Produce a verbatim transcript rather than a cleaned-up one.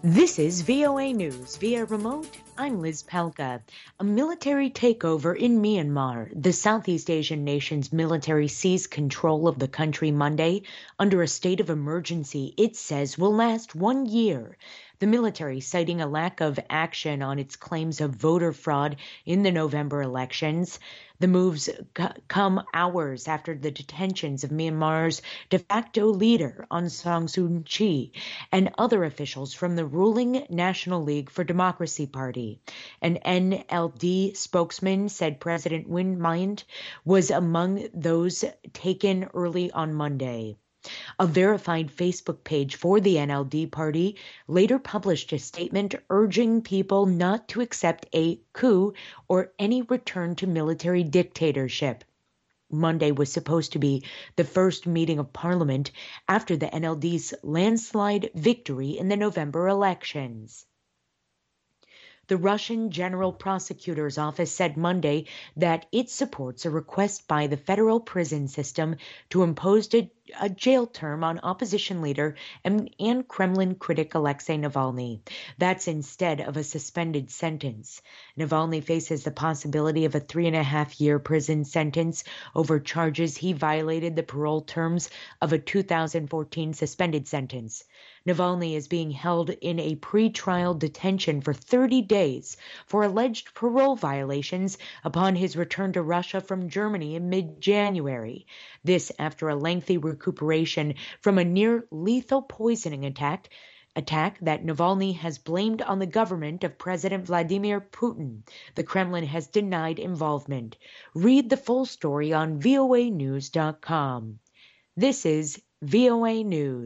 This is V O A News via remote. I'm Liz Palka. A military takeover in Myanmar. The Southeast Asian nation's military seized control of the country Monday under a state of emergency it says will last one year. The military citing a lack of action on its claims of voter fraud in the November elections. The moves come hours after the detentions of Myanmar's de facto leader, Aung San Suu Kyi, and other officials from the ruling National League for Democracy Party. An N L D spokesman said President Win Myint was among those taken early on Monday. A verified Facebook page for the N L D party later published a statement urging people not to accept a coup or any return to military dictatorship. Monday was supposed to be the first meeting of Parliament after the N L D's landslide victory in the November elections. The Russian General Prosecutor's Office said Monday that it supports a request by the federal prison system to impose a, a jail term on opposition leader and, and Kremlin critic Alexei Navalny. That's instead of a suspended sentence. Navalny faces the possibility of a three and a half year prison sentence over charges he violated the parole terms of a two thousand fourteen suspended sentence. Navalny is being held in a pre-trial detention for thirty days for alleged parole violations upon his return to Russia from Germany in mid-January. This after a lengthy recuperation from a near-lethal poisoning attack attack that Navalny has blamed on the government of President Vladimir Putin. The Kremlin has denied involvement. Read the full story on V O A news dot com. This is V O A News.